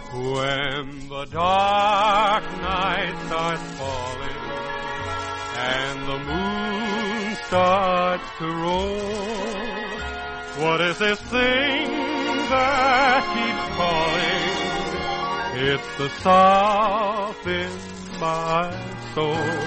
When the dark night starts falling and the moon starts to roll, what is this thing that keeps calling? It's the south in my soul.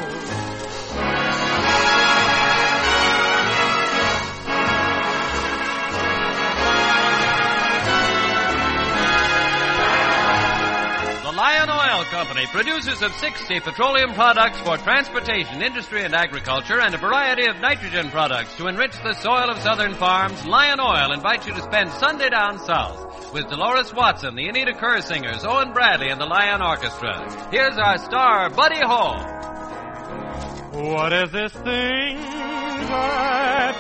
Lion Oil Company, producers of 60 petroleum products for transportation, industry, and agriculture, and a variety of nitrogen products to enrich the soil of southern farms. Lion Oil invites you to spend Sunday down south with Dolores Watson, the Anita Kerr Singers, Owen Bradley, and the Lion Orchestra. Here's our star, Buddy Hall. What is this thing that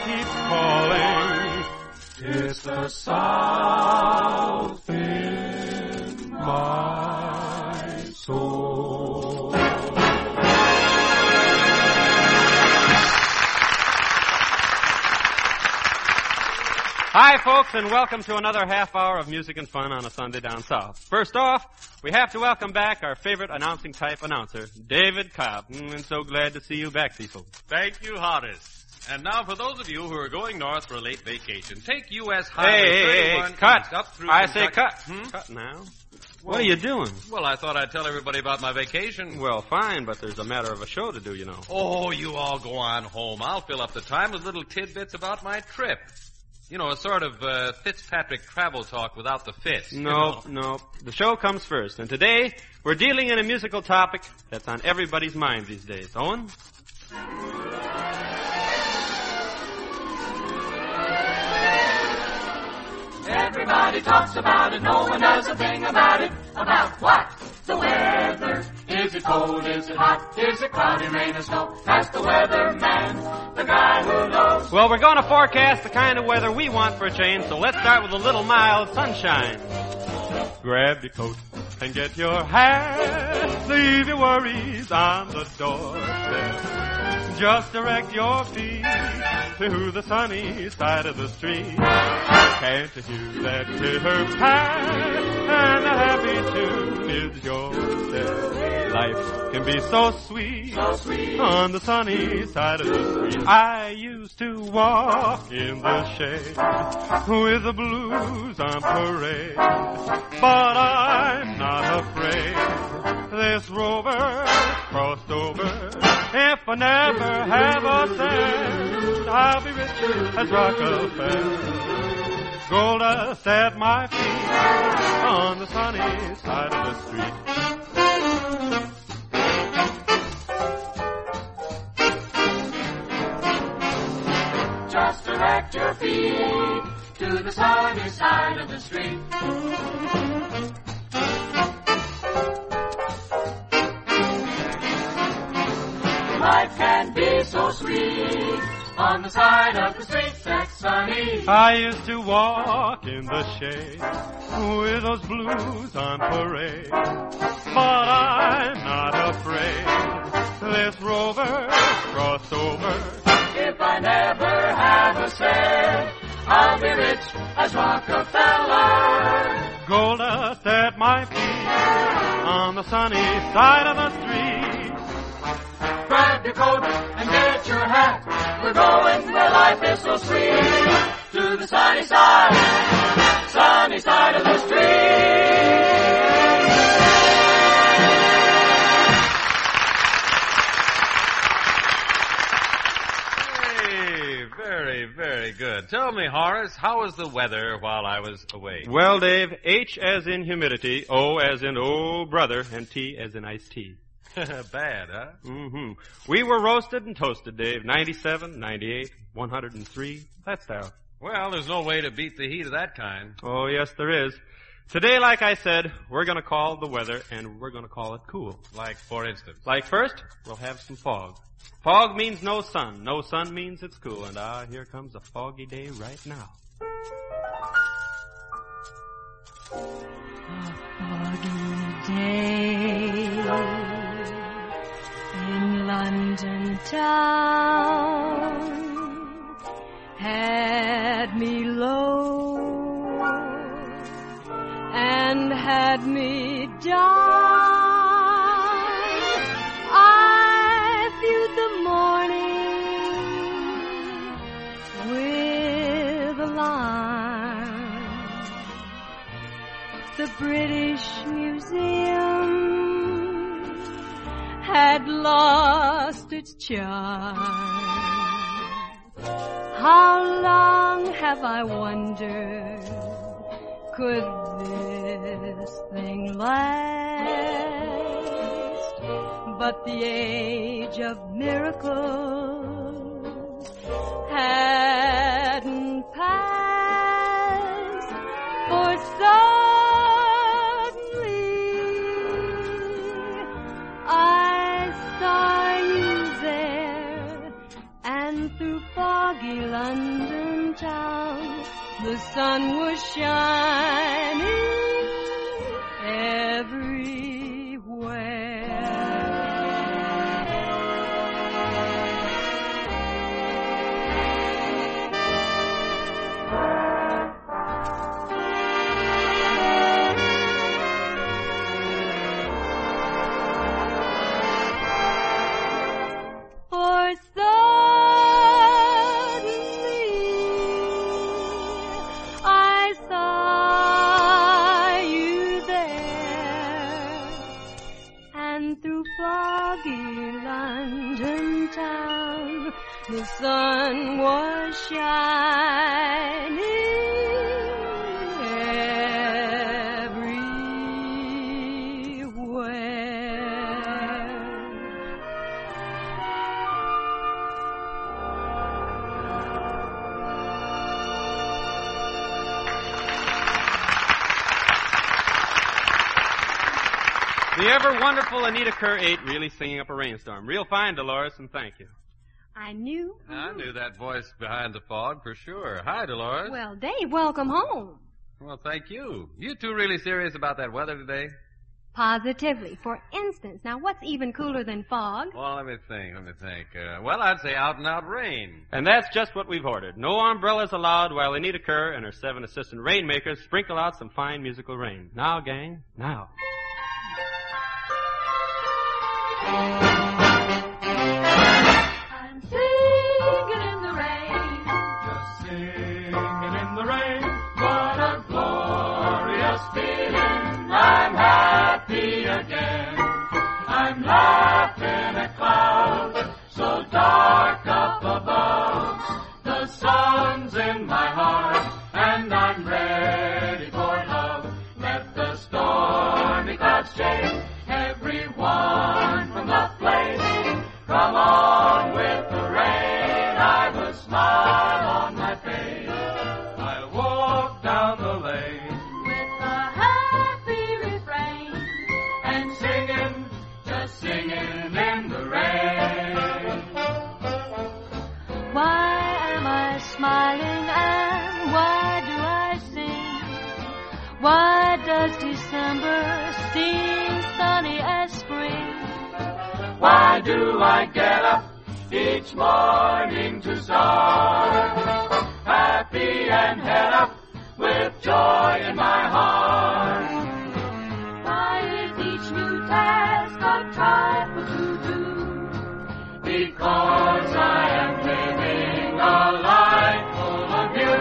keeps calling? It's the south in my soul. Hi, folks, and welcome to another half hour of music and fun on a Sunday down south. First off, we have to welcome back our favorite announcing type announcer, David Cobb. And so glad to see you back, Cecil. Thank you, Horace. And now for those of you who are going north for a late vacation, take U.S. Highway 31 cut. up through I Kentucky. say cut. Cut now. What are you doing? Well, I thought I'd tell everybody about my vacation. Well, fine, but there's a matter of a show to do, you know. Oh, you all go on home. I'll fill up the time with little tidbits about my trip. You know, a sort of Fitzpatrick travel talk without the Fitz. No. The show comes first. And today, we're dealing in a musical topic that's on everybody's mind these days. Owen? Everybody talks about it, no one does a thing about it. About what? The weather. Is it cold? Is it hot? Is it cloudy, rain, or snow? Ask the weatherman, the guy who knows. Well, we're going to forecast the kind of weather we want for a change, so let's start with a little mild sunshine. Grab your coat and get your hat. Leave your worries on the doorstep. Just direct your feet to the sunny side of the street. Can't you hear that titter-pat? And a happy tune is your step. Life can be so sweet on the sunny side of the street. I used to walk in the shade with the blues on parade, but I'm not afraid. This rover crossed over. If I never have a cent, I'll be rich as Rockefeller. Gold dust at my feet on the sunny side of the street. Just direct your feet to the sunny side of the street. Life can be so sweet on the side of the street that's sunny. I used to walk in the shade with those blues on parade, but I'm not afraid. This rover crossed over. If I never have a cent, I'll be rich as Rockefeller. Gold dust at my feet on the sunny side of the street. Grab your coat and get your hat. We're going where life is so sweet. To the sunny side of the street. Hey, very, very good. Tell me, Horace, how was the weather while I was away? Well, Dave, H as in humidity, O as in oh brother, and T as in iced tea. Bad, huh? Mm-hmm. We were roasted and toasted, Dave. 97, 98, 103. That's how. Well, there's no way to beat the heat of that kind. Oh, yes, there is. Today, like I said, we're going to call the weather, and we're going to call it cool. Like, for instance? Like first, we'll have some fog. Fog means no sun. No sun means it's cool. And here comes a foggy day right now. A foggy day in London town had me low and and had me down. I viewed the morning with alarm. The British Museum had lost its charm. How long have I wondered, could this thing last? But the age of miracles hadn't passed, for suddenly I saw you there, and through foggy London town the sun was shining everywhere. For suddenly I saw you there, and through foggy London town the sun was shining everywhere. The ever-wonderful Anita Kerr 8 really singing up a rainstorm. Real fine, Dolores, and thank you. I knew. I knew that voice behind the fog for sure. Hi, Dolores. Well, Dave, welcome home. Well, thank you. You two really serious about that weather today? Positively. For instance, now what's even cooler than fog? Well, let me think. Well, I'd say out-and-out rain. And that's just what we've ordered. No umbrellas allowed while Anita Kerr and her 7 assistant rainmakers sprinkle out some fine musical rain. Now, gang, now. I'm singing in the rain, just singing in the rain. What a glorious feeling! I'm happy again. I'm laughing at clouds so dark up above. The sun's in my heart, and I'm ready for love. Let the stormy clouds chase everyone from the place. Come on with the rain, I've a smile on my face. I'll walk down the lane with a happy refrain, and singing, just singing in the rain. Why am I smiling and why do I sing? Why does December seem sunny as spring? Why do I get up each morning to start happy and head up with joy in my heart? Why is each new task a trifle to do? Because I am living a life full of you.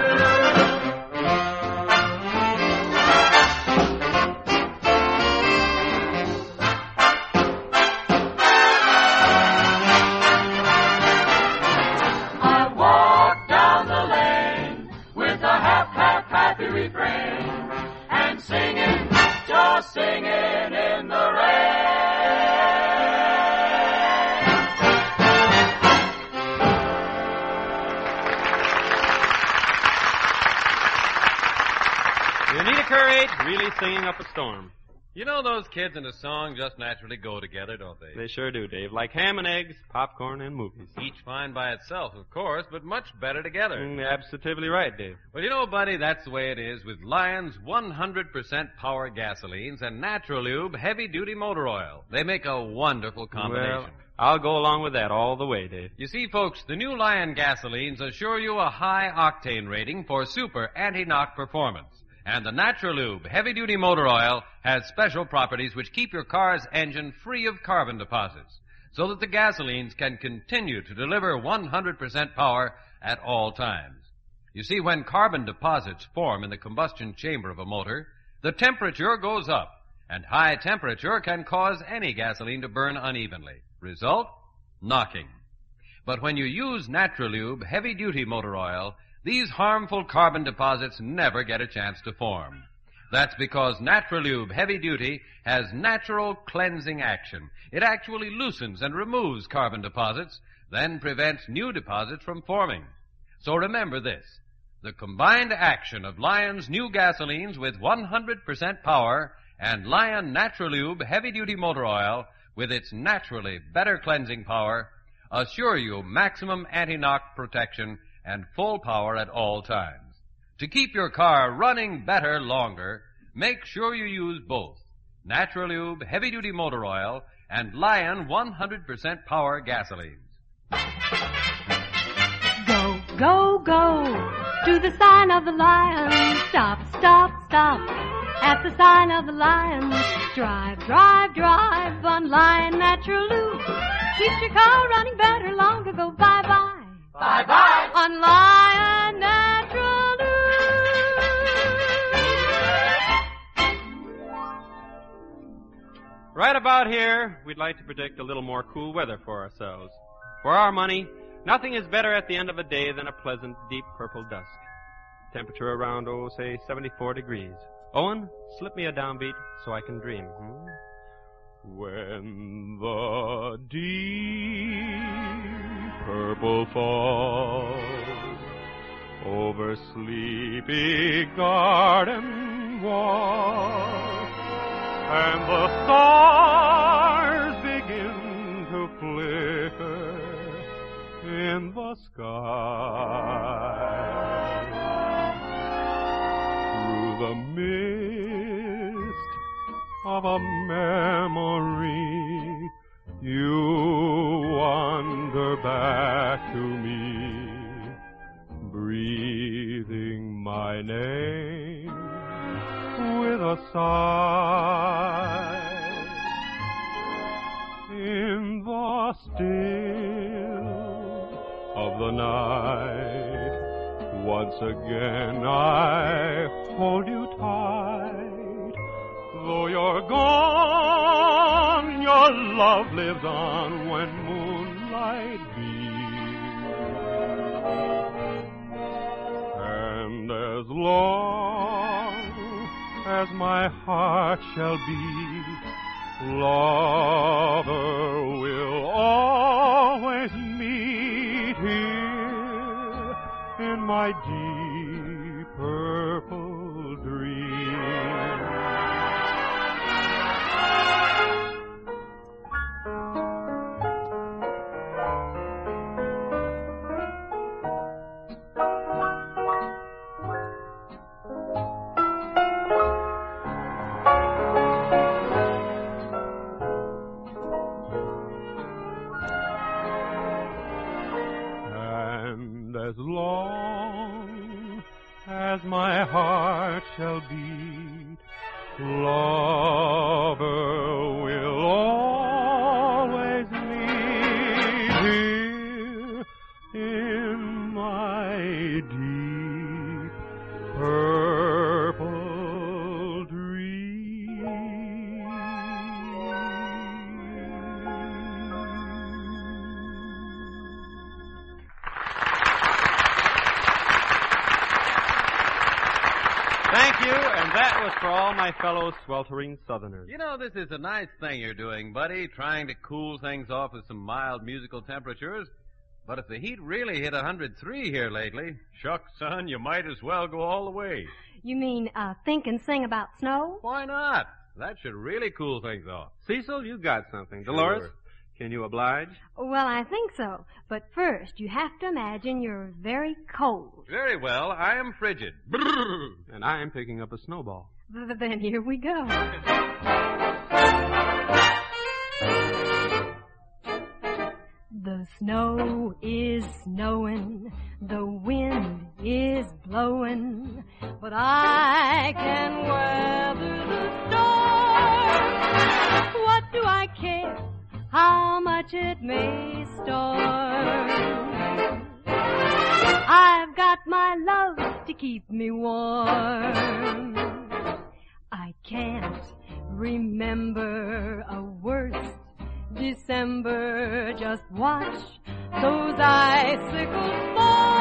Refrain and singing, just singing in the rain. The Anita Kerr 8 really singing up a storm. You know those kids and a song just naturally go together, don't they? They sure do, Dave. Like ham and eggs, popcorn, and movies. Each fine by itself, of course, but much better together. Absolutely right, Dave. Well, you know, buddy, that's the way it is with Lion's 100% power gasolines and Natural Lube heavy-duty motor oil. They make a wonderful combination. Well, I'll go along with that all the way, Dave. You see, folks, the new Lion gasolines assure you a high octane rating for super anti-knock performance. And the Naturalube heavy-duty motor oil has special properties which keep your car's engine free of carbon deposits, so that the gasolines can continue to deliver 100% power at all times. You see, when carbon deposits form in the combustion chamber of a motor, the temperature goes up, and high temperature can cause any gasoline to burn unevenly. Result? Knocking. But when you use Naturalube heavy-duty motor oil, these harmful carbon deposits never get a chance to form. That's because Naturalube Heavy Duty has natural cleansing action. It actually loosens and removes carbon deposits, then prevents new deposits from forming. So remember this. The combined action of Lion's new gasolines with 100% power and Lion Naturalube Heavy Duty Motor Oil with its naturally better cleansing power assure you maximum anti-knock protection and full power at all times. To keep your car running better longer, make sure you use both Naturalube heavy-duty motor oil and Lion 100% power gasolines. Go, go, go to the sign of the lion. Stop, stop, stop at the sign of the lion. Drive, drive, drive on Lion Naturalube. Keeps your car running better longer. Go bye-bye. Bye-bye. On Lion Naturalube. Right about here, we'd like to predict a little more cool weather for ourselves. For our money, nothing is better at the end of a day than a pleasant, deep purple dusk. Temperature around, say 74 degrees. Owen, slip me a downbeat so I can dream. When the deep purple falls over sleepy garden walls, and the stars begin to flicker in the sky, through the mist of a memory, you wander back to me, breathing my name with a sigh. In the still of the night, once again I hold you tight. Though you're gone, your love lives on when moonlight beams. And as long as my heart shall beat, lover will always meet here in my deep purple dream. As long as my heart shall beat, lover will always meet here in my deep purple dream. Thank you, and that was for all my fellow sweltering Southerners. You know, this is a nice thing you're doing, buddy, trying to cool things off with some mild musical temperatures. But if the heat really hit 103 here lately, shucks, son, you might as well go all the way. You mean, think and sing about snow? Why not? That should really cool things off. Cecil, you got something. Dolores, can you oblige? Well, I think so. But first, you have to imagine you're very cold. Very well. I am frigid. And I am picking up a snowball. Then here we go. The snow is snowing, the wind is blowing, but I can weather the storm. What do I care how much it may storm? I've got my love to keep me warm. I can't remember a worse December. Just watch those icicles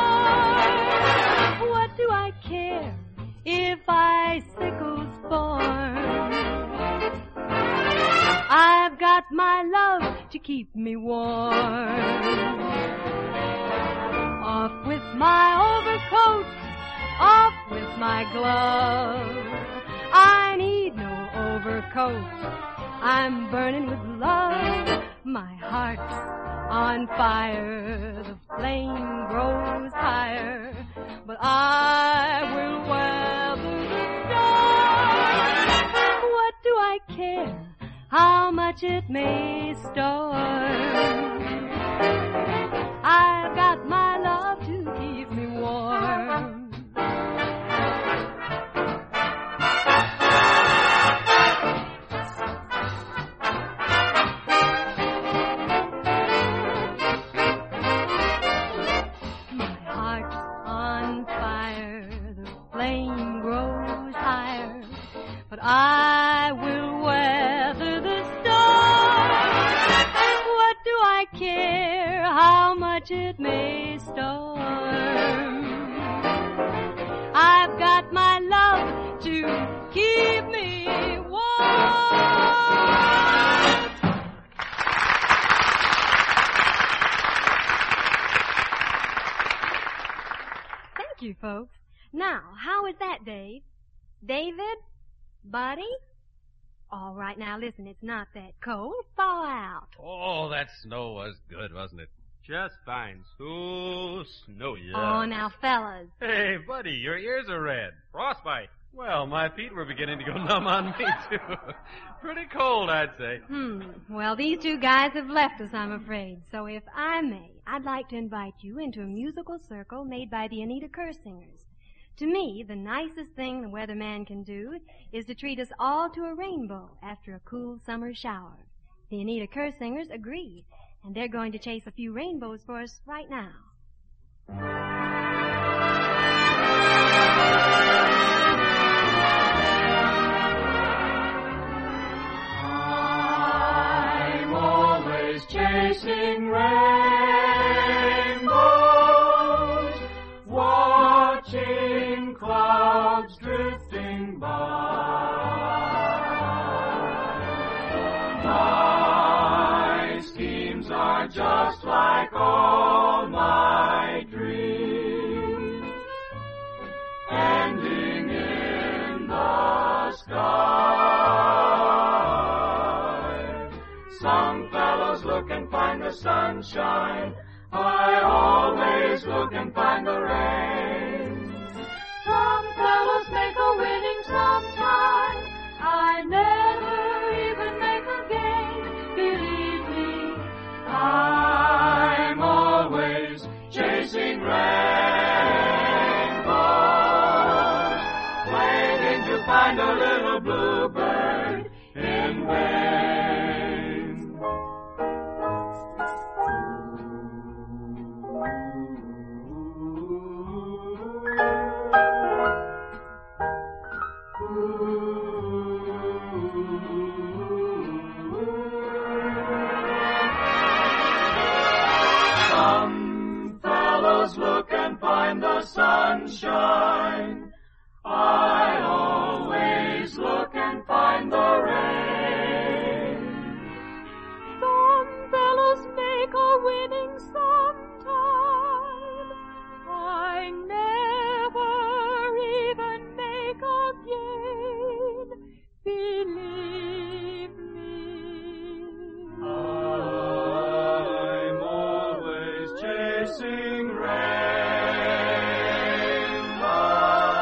form. What do I care if icicles form? I've got my love to keep me warm. Off with my overcoat, off with my glove. I need no overcoat, I'm burning with love. My heart's on fire, the flame grows higher, but I will weather the storm. What do I care how much it may storm? I've got my love to keep me warm. My heart's on fire, the flame grows higher, but I will weather the storm. What do I care how much it may storm? I've got my love to keep me warm. Thank you, folks. Now, how is that, Dave? David? Buddy? All right, now listen, it's not that cold. Thaw out. Oh, that snow was good, wasn't it? Just fine. So snowy. Oh, now, fellas. Hey, buddy, your ears are red. Frostbite. Well, my feet were beginning to go numb on me, too. Pretty cold, I'd say. Well, these two guys have left us, I'm afraid. So if I may, I'd like to invite you into a musical circle made by the Anita Kerr Singers. To me, the nicest thing the weatherman can do is to treat us all to a rainbow after a cool summer shower. The Anita Kerr Singers agreed, and they're going to chase a few rainbows for us right now. I'm always chasing rainbows, watching clouds drifting by. My schemes are just like all my dreams, ending in the sky. Some fellows look and find the sunshine, I always look and find the rain. Some fellows make a winning sometime, I never even make a gain. Believe me, I'm always chasing rainbows, waiting to find a little bluebird in vain. Some fellows look and find the sunshine, I always look and find the rain. Some fellows make a winning sometime, I never even make a gain. Believe me, I'm always chasing rainbows.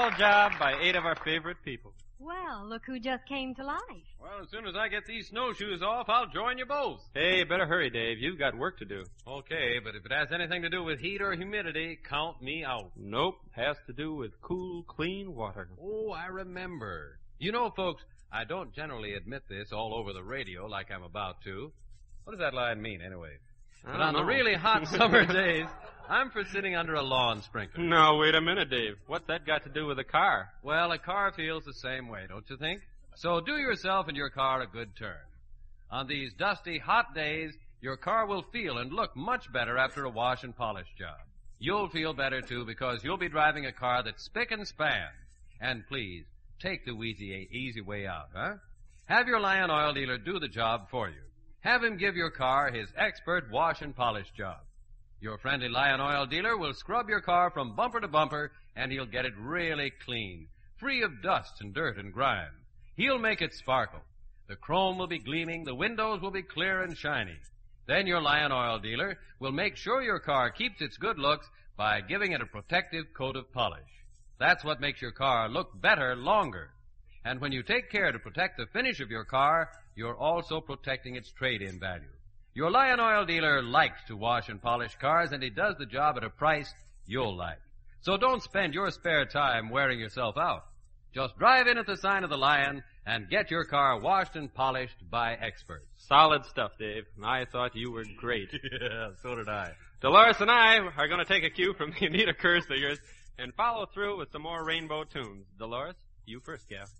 model job by 8 of our favorite people. Well, look who just came to life. Well, as soon as I get these snowshoes off, I'll join you both. Hey, better hurry, Dave. You've got work to do. Okay, but if it has anything to do with heat or humidity, count me out. Nope. Has to do with cool, clean water. Oh, I remember. You know, folks, I don't generally admit this all over the radio like I'm about to. What does that line mean, anyway? But on the really hot summer days, I'm for sitting under a lawn sprinkler. No, wait a minute, Dave. What's that got to do with a car? Well, a car feels the same way, don't you think? So do yourself and your car a good turn. On these dusty, hot days, your car will feel and look much better after a wash and polish job. You'll feel better, too, because you'll be driving a car that's spick and span. And please, take the easy way out, huh? Have your Lion Oil dealer do the job for you. Have him give your car his expert wash and polish job. Your friendly Lion Oil dealer will scrub your car from bumper to bumper, and he'll get it really clean, free of dust and dirt and grime. He'll make it sparkle. The chrome will be gleaming, the windows will be clear and shiny. Then your Lion Oil dealer will make sure your car keeps its good looks by giving it a protective coat of polish. That's what makes your car look better longer. And when you take care to protect the finish of your car, you're also protecting its trade-in value. Your Lion Oil dealer likes to wash and polish cars, and he does the job at a price you'll like. So don't spend your spare time wearing yourself out. Just drive in at the sign of the Lion and get your car washed and polished by experts. Solid stuff, Dave. I thought you were great. Yeah, so did I. Dolores and I are going to take a cue from the Anita Kerr singers and follow through with some more rainbow tunes. Dolores, you first, gal.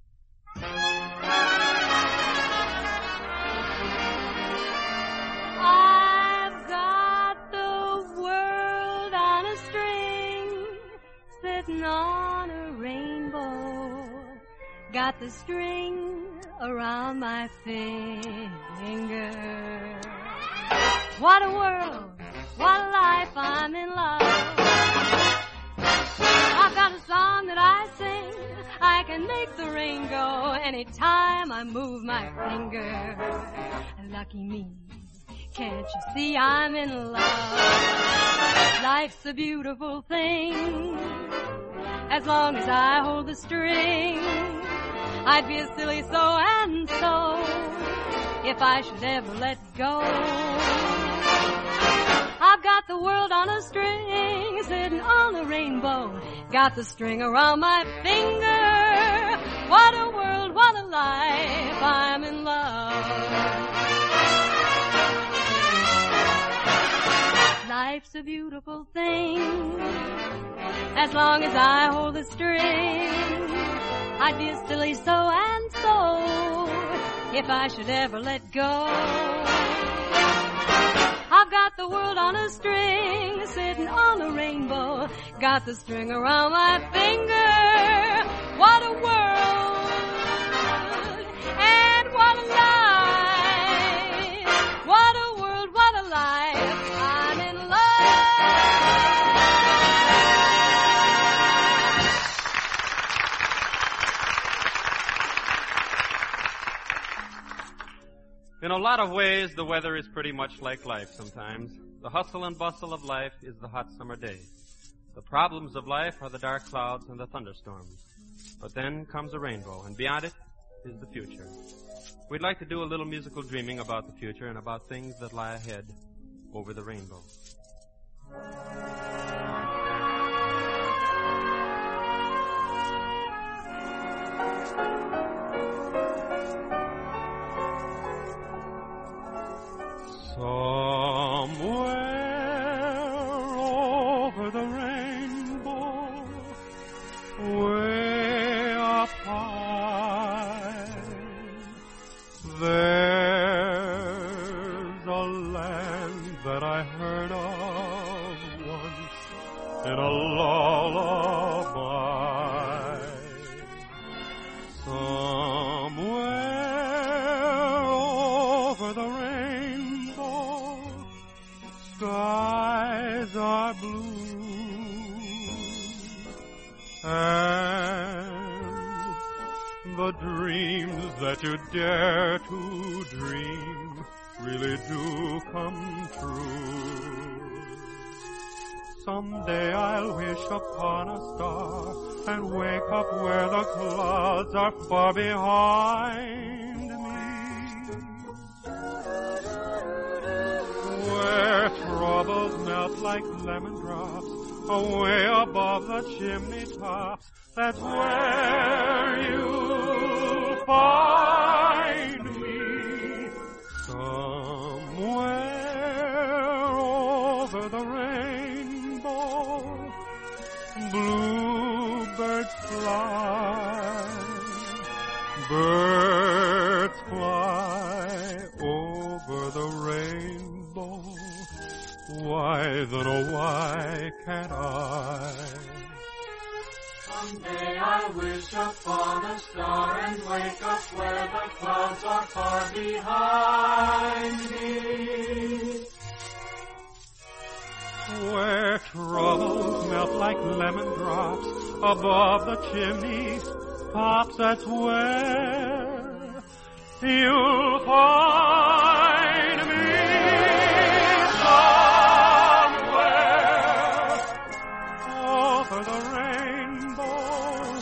I've got the world on a string, sitting on a rainbow. Got the string around my finger. What a world, what a life, I'm in love. I've got a song that I sing, I can make the rain go anytime I move my finger. Lucky me, can't you see I'm in love? Life's a beautiful thing, as long as I hold the string. I'd be a silly so and so if I should ever let go. I've got the world on a string, sitting on a rainbow. Got the string around my finger. What a world, what a life, I'm in love. Life's a beautiful thing, as long as I hold the string. I'd be a silly so and so if I should ever let go. I've got the world on a string, sitting on a rainbow. Got the string around my finger. What a world, and what a life. What a world, what a life, I'm in love. In a lot of ways, the weather is pretty much like life sometimes. The hustle and bustle of life is the hot summer day. The problems of life are the dark clouds and the thunderstorms. But then comes a rainbow, and beyond it is the future. We'd like to do a little musical dreaming about the future and about things that lie ahead over the rainbow. Somewhere over the rainbow, way up high, there's a land that I heard of once in a lullaby. Somewhere over the rainbow, skies are blue, and the dreams that you dare to dream really do come true. Someday I'll wish upon a star and wake up where the clouds are far behind me, where troubles melt like lemon drops away above the chimney tops. That's where you'll find me, somewhere over the rainbow. Bluebirds fly, birds fly over the rainbow. Why then, oh, why can't I? Someday I wish upon a star and wake up where the clouds are far behind me, where troubles melt like lemon drops above the chimney tops. That's where you'll find me, somewhere over the rainbow.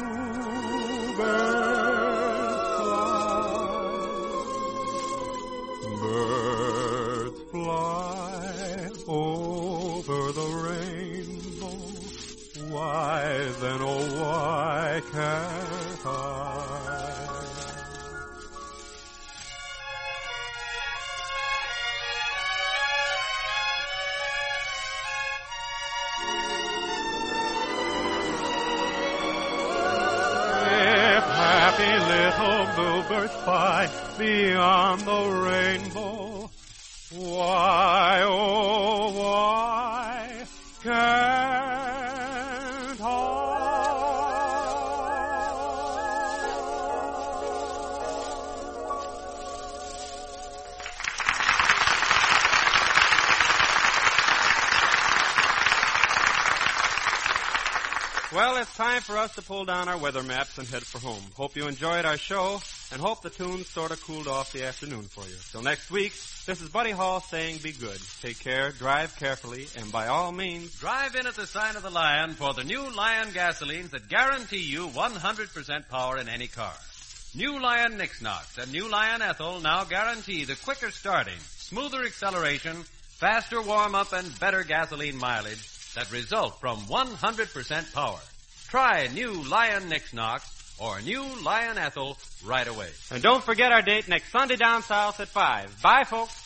Bluebirds fly over the rainbow. Why then, oh, why can't I? If happy little bluebirds fly beyond the rainbow, why, oh, why can't I? Well, it's time for us to pull down our weather maps and head for home. Hope you enjoyed our show, and hope the tunes sort of cooled off the afternoon for you. Till next week, this is Buddy Hall saying be good. Take care, drive carefully, and by all means, Drive in at the sign of the Lion for the new Lion gasolines that guarantee you 100% power in any car. New Lion Nix-Nox and New Lion Ethyl now guarantee the quicker starting, smoother acceleration, faster warm-up, and better gasoline mileage that result from 100% power. Try New Lion Nix-Nox or New Lion Ethyl right away. and don't forget our date next Sunday down south at 5. Bye, folks.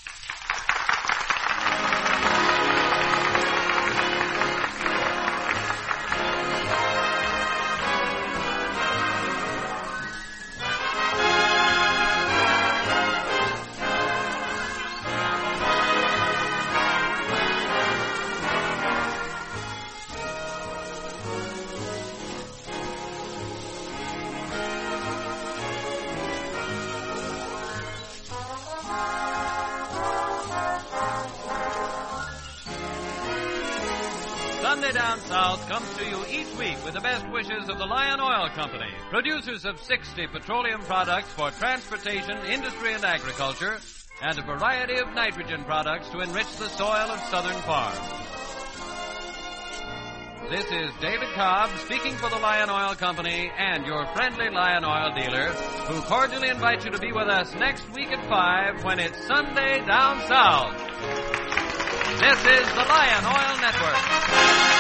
Sunday Down South comes to you each week with the best wishes of the Lion Oil Company, producers of 60 petroleum products for transportation, industry, and agriculture, and a variety of nitrogen products to enrich the soil of southern farms. This is David Cobb speaking for the Lion Oil Company and your friendly Lion Oil dealer, who cordially invites you to be with us next week at 5 when it's Sunday Down South. This is the Lion Oil Network.